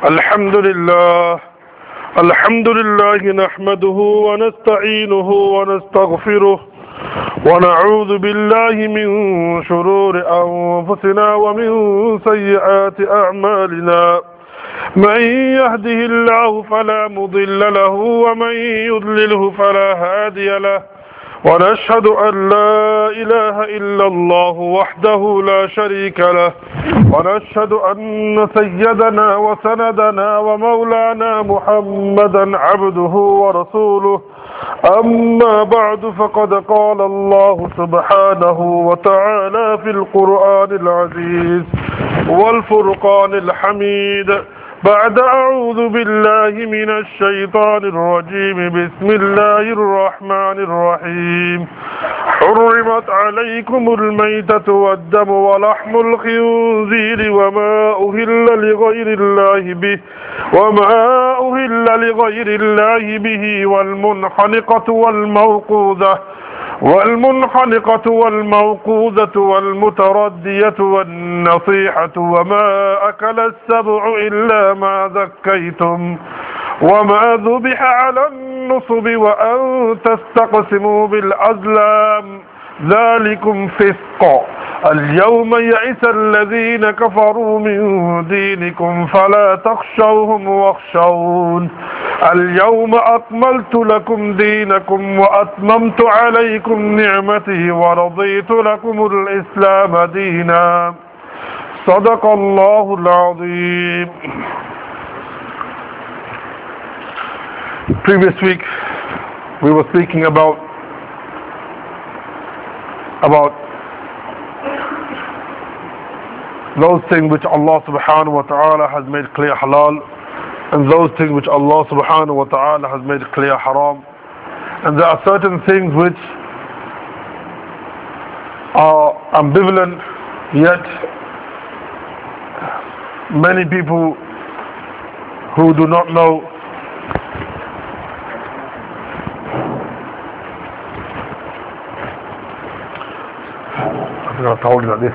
الحمد لله نحمده ونستعينه ونستغفره ونعوذ بالله من شرور أنفسنا ومن سيئات أعمالنا من يهده الله فلا مضل له ومن يضلله فلا هادي له ونشهد أن لا إله إلا الله وحده لا شريك له ونشهد أن سيدنا وسندنا ومولانا محمدا عبده ورسوله أما بعد فقد قال الله سبحانه وتعالى في القرآن العزيز والفرقان الحميد بعد أعوذ بالله من الشيطان الرجيم بسم الله الرحمن الرحيم حرمت عليكم الميتة والدم ولحم الخنزير وما أهل لغير الله به والمنخنقة والموقوذة والمتردية والنصيحة وما أكل السبع إلا ما ذكيتم وما ذبح على النصب وأن تستقسموا بالأزلام ذلكم فسق اليوم يئس الذين كفروا من دينكم فلا تخشوهم واخشون اليوم أكملت لكم دينكم وأتممت عليكم نعمتي ورضيت لكم الإسلام دينا صدق الله العظيم. Previous week we were speaking about those things which Allah subhanahu wa ta'ala has made clear halal and those things which Allah subhanahu wa ta'ala has made clear haram, and there are certain things which are ambivalent, yet many people who do not know I think I told you like this.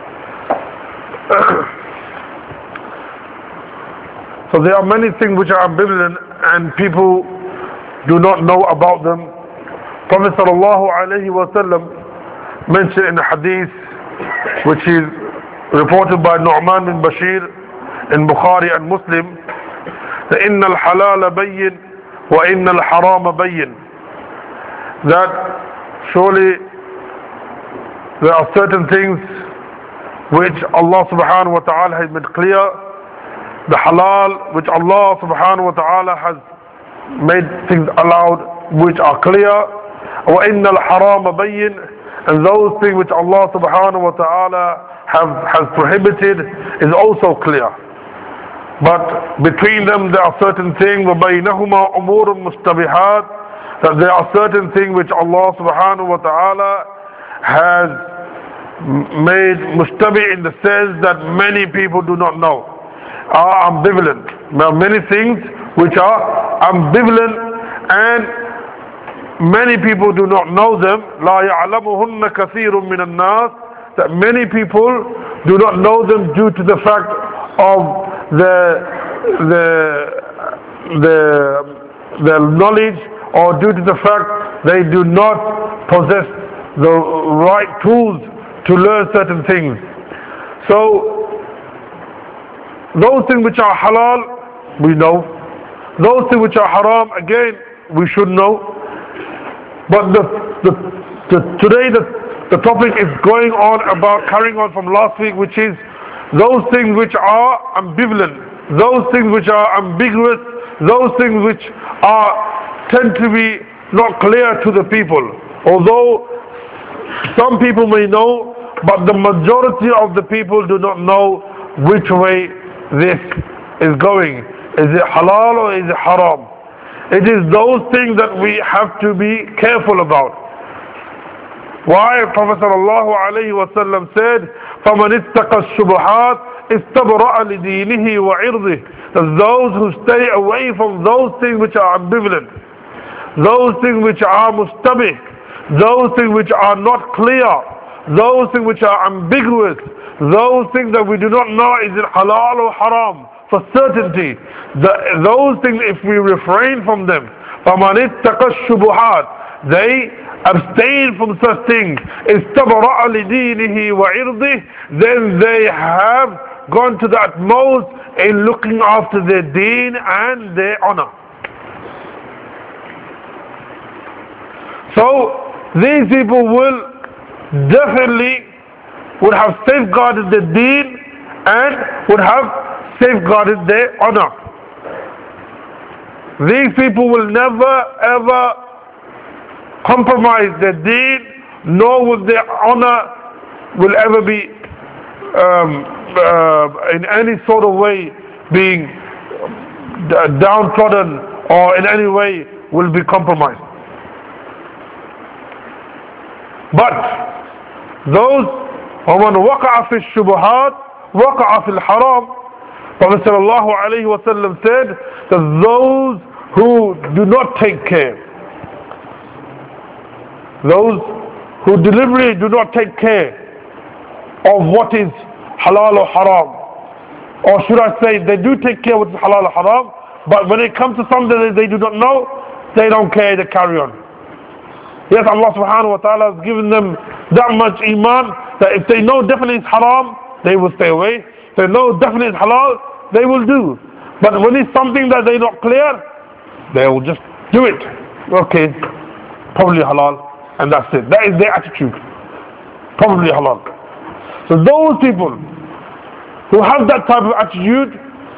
So there are many things which are ambivalent and people do not know about them. Prophet sallallahu alaihi wasallam mentioned in a hadith which is reported by Nu'man bin Bashir in Bukhari and Muslim that إِنَّ الْحَلَالَ بَيِّنْ وَإِنَّ الْحَرَامَ بَيِّنْ, that surely there are certain things which Allah subhanahu wa ta'ala has made clear, the halal which Allah subhanahu wa ta'ala has made things allowed which are clear, وَإِنَّ الْحَرَامَ بَيِّنْ, and those things which Allah subhanahu wa ta'ala has prohibited is also clear. But between them there are certain things, وَبَيْنَهُمَا أُمُورٌ مُشْتَبِهَاتٌ, that there are certain things which Allah subhanahu wa ta'ala has made mustabi in the sense that many people do not know, are ambivalent. There are many things which are ambivalent and many people do not know them. لا يعلمهن كثير من الناس, that many people do not know them due to the fact of the knowledge, or due to the fact they do not possess the right tools to learn certain things. So those things which are halal we know, those things which are haram again we should know. But today the topic is going on about, carrying on from last week, which is those things which are ambivalent, those things which are ambiguous, those things which tend to be not clear to the people. Although some people may know, but the majority of the people do not know which way this is going. Is it halal or is it haram? It is those things that we have to be careful about. Why? Prophet sallallahu alayhi wa sallam said, فَمَنِ اتَّقَى الشُّبُهَاتِ اسْتَبْرَأَ لِدِينِهِ وَعِرْضِهِ, that those who stay away from those things which are ambivalent, those things which are mustabih, those things which are not clear, those things which are ambiguous, those things that we do not know is it halal or haram, for certainty. Those things, if we refrain from them, فَمَنِ اتَّقَى الشُّبُهَاتِ, they abstain from such things, اسْتَبْرَأَ لِدِينِهِ وَعِرْضِهِ, then they have gone to the utmost in looking after their deen and their honor. So these people will definitely would have safeguarded their deen and would have safeguarded their honor. These people will never ever compromise their deen, nor will their honor will ever be in any sort of way being downtrodden or in any way will be compromised. But those وَمَنْ وَقَعَ فِي الشُّبُهَاتِ وَقَعَ فِي الْحَرَامِ, Prophet sallallahu alayhi wa sallam said that those who do not take care, those who deliberately do not take care of what is halal or haram, or should I say they do take care of what is halal or haram, but when it comes to something that they do not know, they don't care, they carry on. Yes, Allah subhanahu wa ta'ala has given them that much iman that if they know definitely it's haram, they will stay away. If they know definitely it's halal, they will do. But when it's something that they're not clear, they will just do it. Okay, probably halal, and that's it. That is their attitude. Probably halal. So those people who have that type of attitude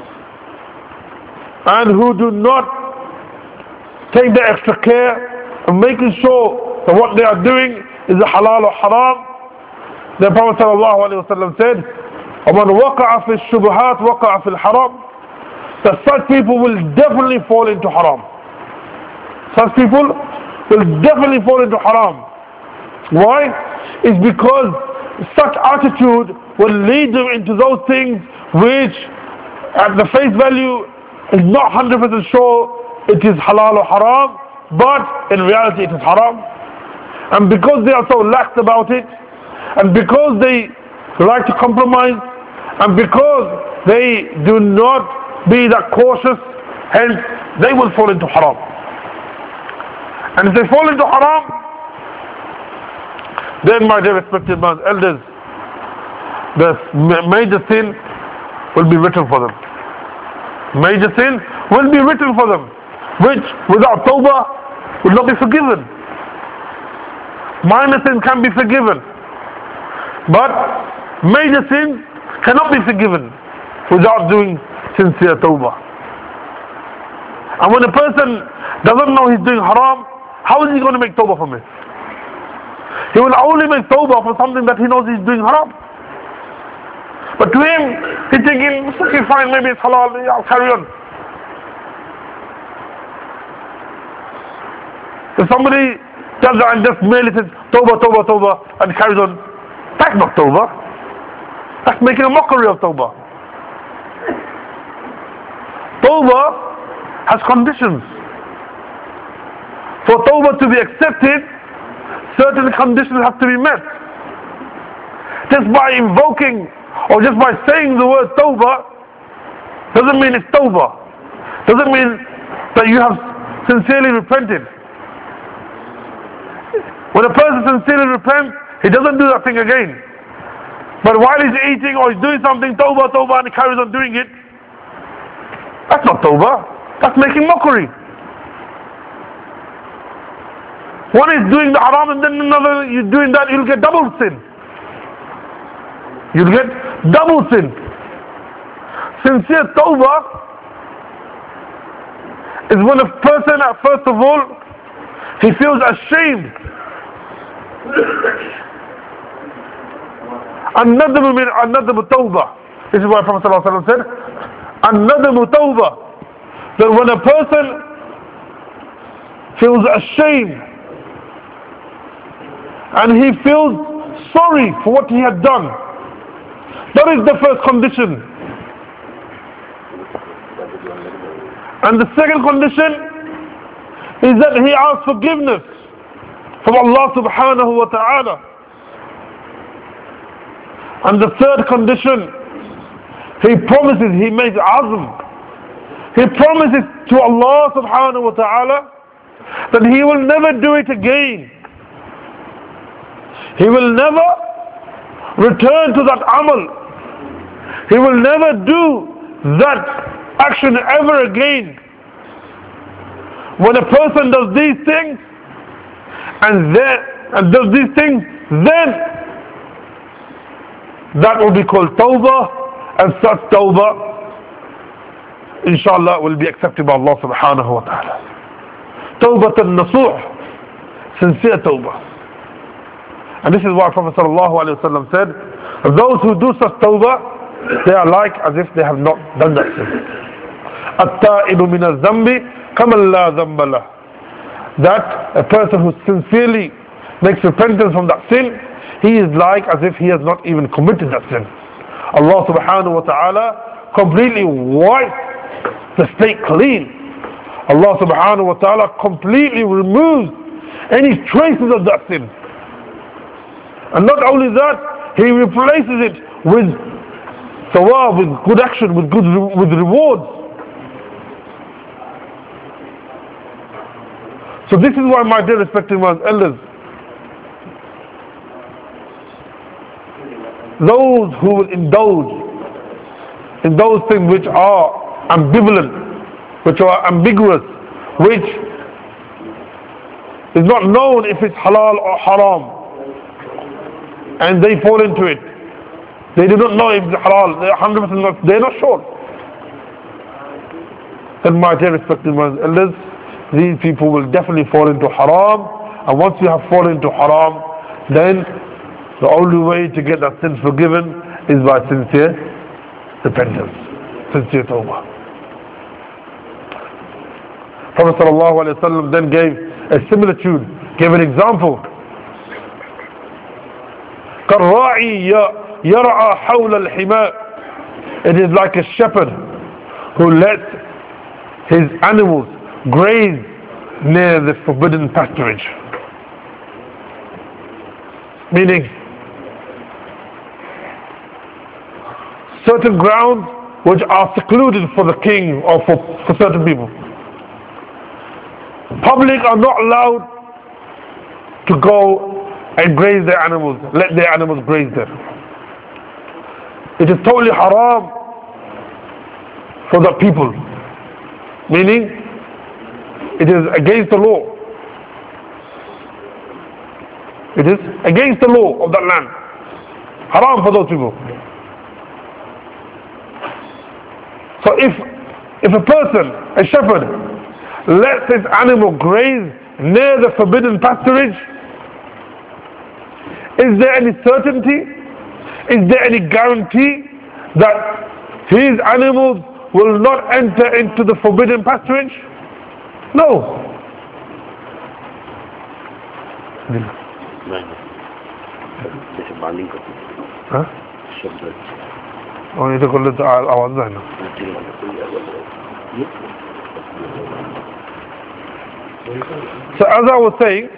and who do not take the extra care and making sure that what they are doing is a halal or haram, the Prophet ﷺ said, وَمَنْ وَقَعَ فِي الشُّبُهَاتِ وَقَعَ فِي الْحَرَامِ, that such people will definitely fall into haram. Such people will definitely fall into haram. Why? It's because such attitude will lead them into those things which at the face value is not 100% sure it is halal or haram, but in reality it is haram. And because they are so lax about it, and because they like to compromise, and because they do not be that cautious, hence they will fall into haram. And if they fall into haram, then my dear respected elders, the major sin will be written for them. Major sin will be written for them, which without tawbah will not be forgiven. Minor sins can be forgiven, but major sins cannot be forgiven without doing sincere tawbah. And when a person doesn't know he's doing haram, how is he going to make tawbah from it? He will only make tawbah for something that he knows he's doing haram. But to him, he's thinking, okay, fine, maybe it's halal, I'll carry on. If somebody does that and just merely says, tawbah, tawbah, tawbah, and carries on, that's not tawbah. That's making a mockery of tawbah. Tawbah has conditions. For tawbah to be accepted, certain conditions have to be met. Just by invoking or just by saying the word tawbah doesn't mean it's tawbah. Doesn't mean that you have sincerely repented. When a person sincerely repents, he doesn't do that thing again. But while he's eating or he's doing something, tawbah, tawbah, and he carries on doing it, that's not tawbah. That's making mockery. One is doing the haram and then another, you're doing that, you'll get double sin. You'll get double sin. Sincere tawbah is when a person, first of all, he feels ashamed. An-nadam tawbah. This is why Prophet ﷺ said, An-nadam tawbah. That when a person feels ashamed and he feels sorry for what he had done, that is the first condition. And the second condition is that he asks forgiveness from Allah subhanahu wa ta'ala. And the third condition He promises, he makes azm. He promises to Allah subhanahu wa ta'ala that he will never do it again. He will never return to that amal. He will never do that action ever again. When a person does these things and does these things, then that will be called tawbah, and such tawbah inshallah will be accepted by Allah subhanahu wa ta'ala. Tawbatan nasuh, sincere tawbah. And this is why Prophet sallallahu alayhi wa sallam said, those who do such tawbah, they are like as if they have not done that sin. At-ta'ibu min al-zambi kaman la zamba lah. That a person who sincerely makes repentance from that sin, he is like as if he has not even committed that sin. Allah subhanahu wa ta'ala completely wipes the slate clean. Allah subhanahu wa ta'ala completely removes any traces of that sin. And not only that, he replaces it with thawab, with good action, with rewards. So this is why, my dear respected elders, those who will indulge in those things which are ambivalent, which are ambiguous, which is not known if it's halal or haram, and they fall into it, they do not know if it's halal, they're 100% not, they're not sure. Then, my dear respected elders, these people will definitely fall into haram, and once you have fallen into haram, then the only way to get that sin forgiven is by sincere repentance, sincere tawbah. Prophet sallallahu alaihi wasallam then gave a similitude, gave an example. كالراعي يرعى حول الحمار. It is like a shepherd who lets his animals graze near the forbidden pasturage. Meaning, certain grounds which are secluded for the king or for certain people. Public are not allowed to go and graze their animals, let their animals graze there. It is totally haram for the people. Meaning, it is against the law. It is against the law of that land. Haram for those people. So if a person, a shepherd, lets his animal graze near the forbidden pasturage, is there any certainty? Is there any guarantee that his animals will not enter into the forbidden pasturage? No. ها؟ और ये तो कल आवाज है ना. So as I was saying,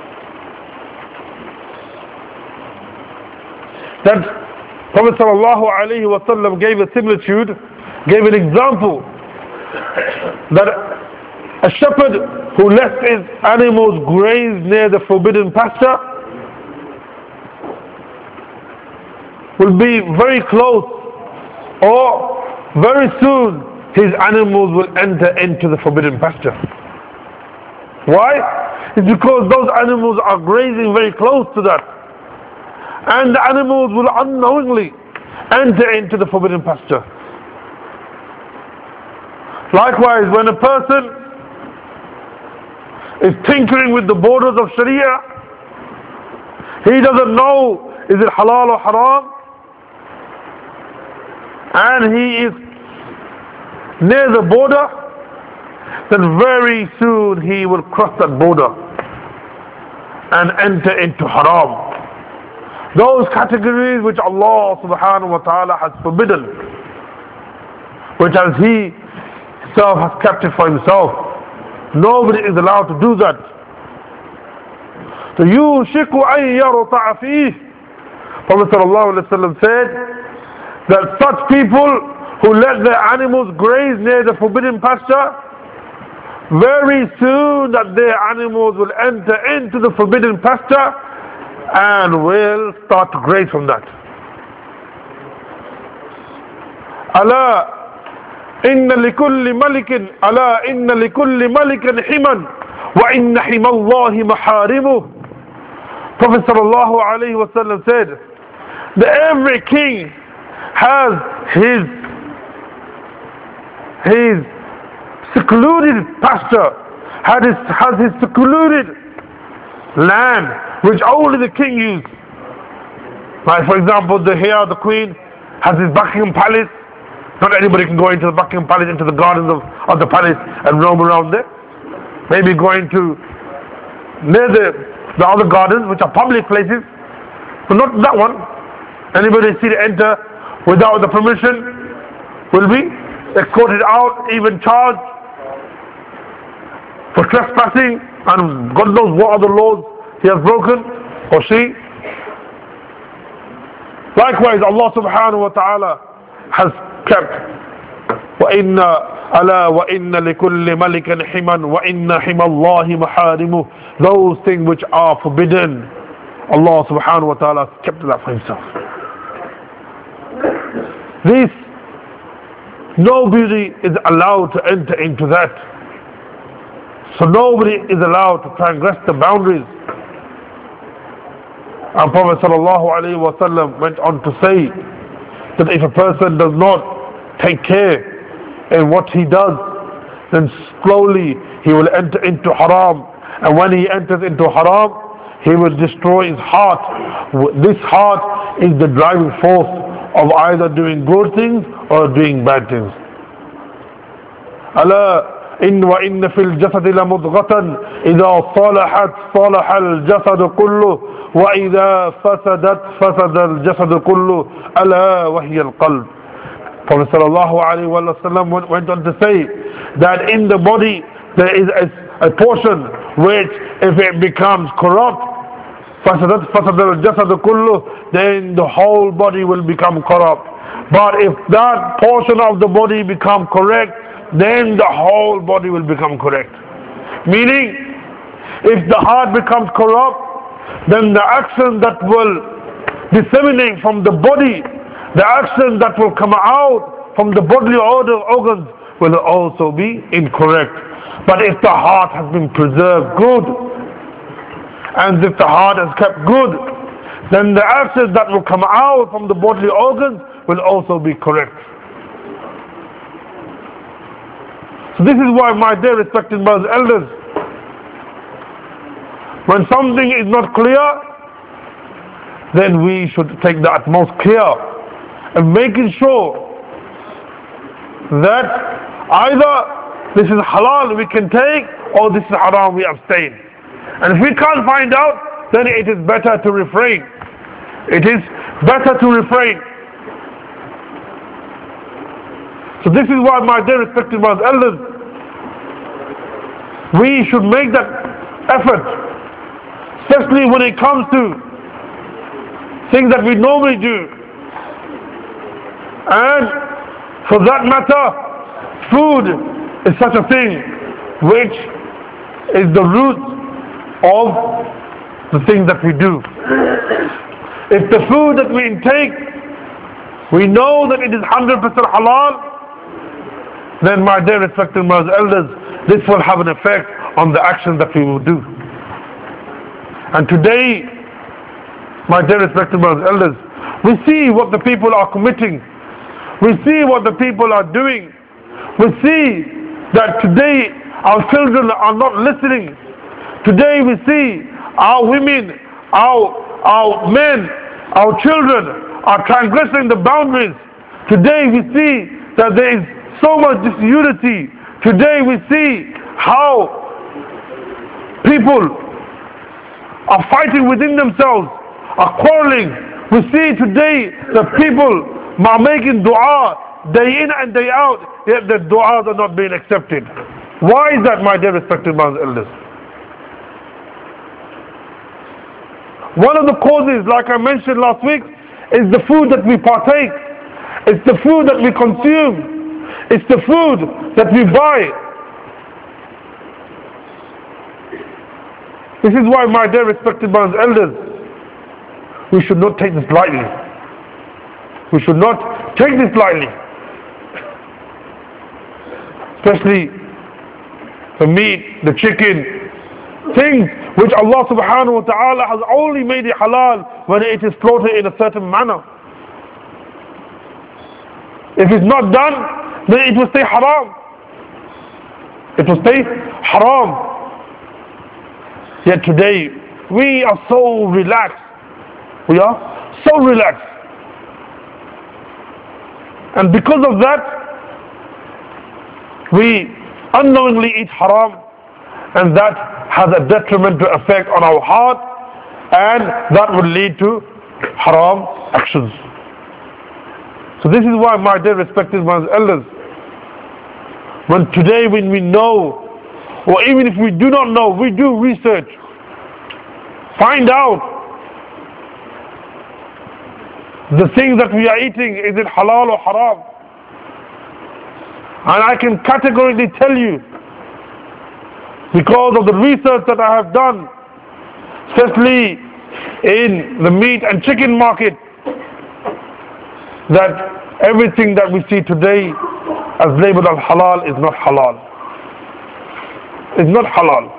that Prophet sallallahu alaihi wasallam gave a similitude, gave an example, that a shepherd who lets his animals graze near the forbidden pasture will be very close, or very soon his animals will enter into the forbidden pasture. Why? It's because those animals are grazing very close to that, and the animals will unknowingly enter into the forbidden pasture. Likewise, when a person is tinkering with the borders of Sharia, he doesn't know is it halal or haram, and he is near the border, then very soon he will cross that border and enter into haram. Those categories which Allah subhanahu wa ta'ala has forbidden, which as He Himself has kept it for Himself, nobody is allowed to do that. So يُوشِكُ أَن يَرْتَعَ فِيهِ. Prophet sallallahu alaihi wasallam said that such people who let their animals graze near the forbidden pasture, very soon that their animals will enter into the forbidden pasture and will start to graze from that. Allah إن لكل ملك ألا إن لكل ملك حما وإن حمى الله محارمه. Prophet sallallahu alaihi wasallam said that every king has his secluded pasture, has his secluded land which only the king uses. Like for example, the queen has his Buckingham Palace. Not anybody can go into the Buckingham Palace, into the gardens of the palace and roam around there. Maybe going to near the other gardens, which are public places, but not that one. Anybody see to enter without the permission will be escorted out, even charged for trespassing, and God knows what other laws he has broken, or she. Likewise, Allah subhanahu wa ta'ala has kept وَإِنَّ أَلَا وَإِنَّ لِكُلِّ مَلِكٍ حِمًا وَإِنَّ حِمَى اللَّهِ مَحَارِمُهُ. Those things which are forbidden, Allah subhanahu wa ta'ala has kept that for himself. This, nobody is allowed to enter into that. So nobody is allowed to transgress the boundaries. And Prophet sallallahu alaihi wasallam went on to say that if a person does not take care in what he does, then slowly he will enter into haram, and when he enters into haram, he will destroy his heart. This heart is the driving force of either doing good things or doing bad things. ألا إن وإن في الجسد لمضغة إذا صلحت صلح الجسد كله وإذا فسدت فسد الجسد كله ألا وهي القلب. Prophet sallallahu alaihi wasallam went on to say that in the body there is a portion which, if it becomes corrupt, فسدت فسد الجسد كله, then the whole body will become corrupt. But if that portion of the body become correct, then the whole body will become correct. Meaning, if the heart becomes corrupt, then the action that will disseminate from the body, the action that will come out from the bodily organs will also be incorrect. But if the heart has been preserved good, and if the heart is kept good, then the action that will come out from the bodily organs will also be correct. So this is why, my dear respected brothers and elders, when something is not clear, then we should take the utmost care and making sure that either this is halal we can take, or this is haram we abstain. And if we can't find out, then it is better to refrain. It is better to refrain. So this is why, my dear respected brothers and elders, we should make that effort, especially when it comes to things that we normally do. And for that matter, food is such a thing which is the root of the things that we do. If the food that we intake, we know that it is 100% halal, then, my dear respected brothers and elders, this will have an effect on the actions that we will do. And today, my dear respected brothers and elders, we see what the people are committing. We see what the people are doing. We see that today our children are not listening. Today we see our women, our men, our children are transgressing the boundaries. Today we see that there is so much disunity. Today we see how people are fighting within themselves, are quarreling. We see today that people are making dua day in and day out, yet the du'as are not being accepted. Why is that, my dear respected brothers and elders? One of the causes, like I mentioned last week, is the food that we partake. It's the food that we consume. It's the food that we buy. This is why, my dear respected brothers and elders, we should not take this lightly. We should not take this lightly. Especially the meat, the chicken, things which Allah subhanahu wa ta'ala has only made it halal when it is slaughtered in a certain manner. If it's not done, then it will stay haram. It will stay haram. Yet today, we are so relaxed. We are so relaxed. And because of that, we unknowingly eat haram, and that has a detrimental effect on our heart, and that will lead to haram actions. So this is why, my dear respected brothers and elders, when we know, or even if we do not know, we do research, find out the things that we are eating, is it halal or haram? And I can categorically tell you, because of the research that I have done, especially in the meat and chicken market, that everything that we see today as labeled as halal is not halal. It's not halal.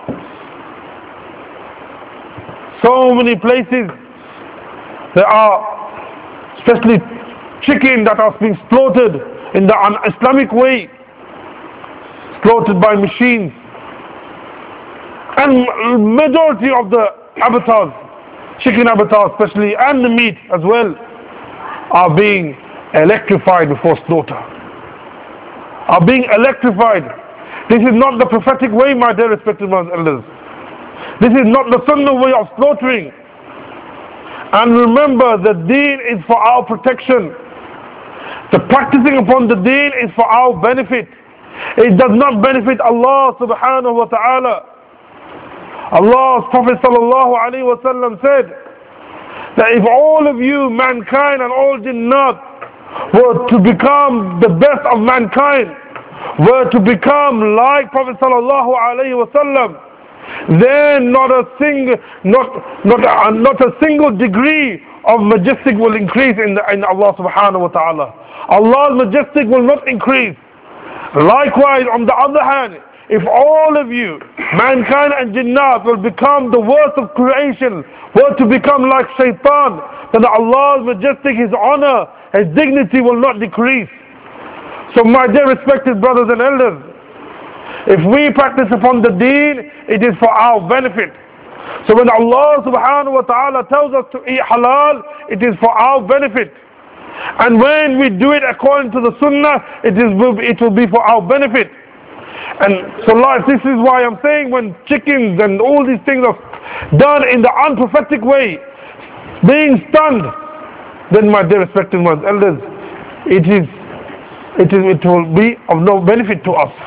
So many places there are, especially chicken that are being slaughtered in the un-Islamic way, slaughtered by machines. And majority of the abattoirs, chicken abattoirs especially, and the meat as well, are being electrified before slaughter. Are being electrified. This is not the prophetic way, my dear respected brothers and elders. This is not the sunnah way of slaughtering. And remember, the deen is for our protection. The practicing upon the deen is for our benefit. It does not benefit Allah subhanahu wa ta'ala. Allah's Prophet sallallahu alayhi wa sallam said that if all of you, mankind and all jinnat, were to become the best of mankind, were to become like Prophet sallallahu alayhi wa sallam, then not a single degree of majestic will increase in Allah subhanahu wa ta'ala. Allah's majestic will not increase. Likewise, on the other hand, if all of you, mankind and jinnat, will become the worst of creation, were to become like shaitan, then Allah's majestic, His honor, His dignity will not decrease. So my dear respected brothers and elders, if we practice upon the deen, it is for our benefit. So when Allah subhanahu wa ta'ala tells us to eat halal, it is for our benefit. And when we do it according to the sunnah, it will be for our benefit. And so this is why I'm saying, when chickens and all these things are done in the unprophetic way, being stunned, then my dear respected ones, elders, it will be of no benefit to us.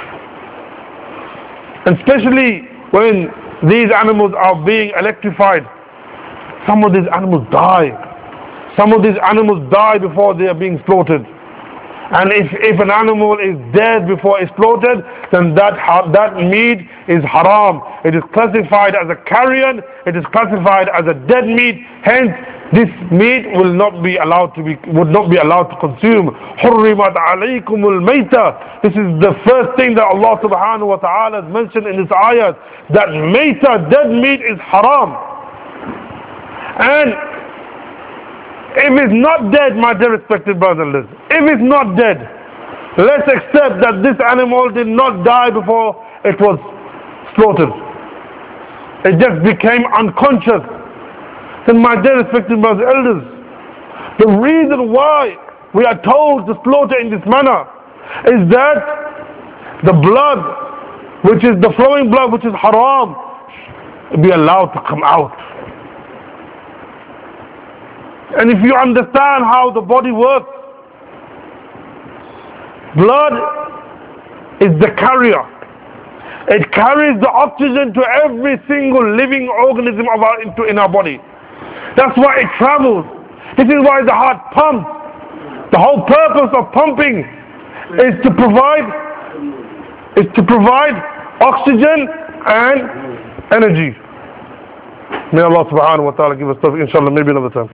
And especially when these animals are being electrified, some of these animals die. Some of these animals die before they are being slaughtered. And if an animal is dead before it's slaughtered, then that meat is haram. It is classified as a carrion. It is classified as a dead meat. Hence, this meat would not be allowed to consume. حُرِّمَتْ عَلَيْكُمُ الْمَيْتَةِ. This is the first thing that Allah subhanahu wa ta'ala has mentioned in this ayat, that mayta, dead meat, is haram. And if it's not dead, my dear respected brothers, if it's not dead, let's accept that this animal did not die before it was slaughtered. It just became unconscious. Then my dear respected brothers and elders, the reason why we are told to slaughter in this manner is that the blood, which is the flowing blood, which is haram, be allowed to come out. And if you understand how the body works, blood is the carrier. It carries the oxygen to every single living organism in our body. That's why it travels. This is why the heart pumps. The whole purpose of pumping is to provide oxygen and energy. May Allah subhanahu wa ta'ala give us tawfiq, inshallah, maybe another time.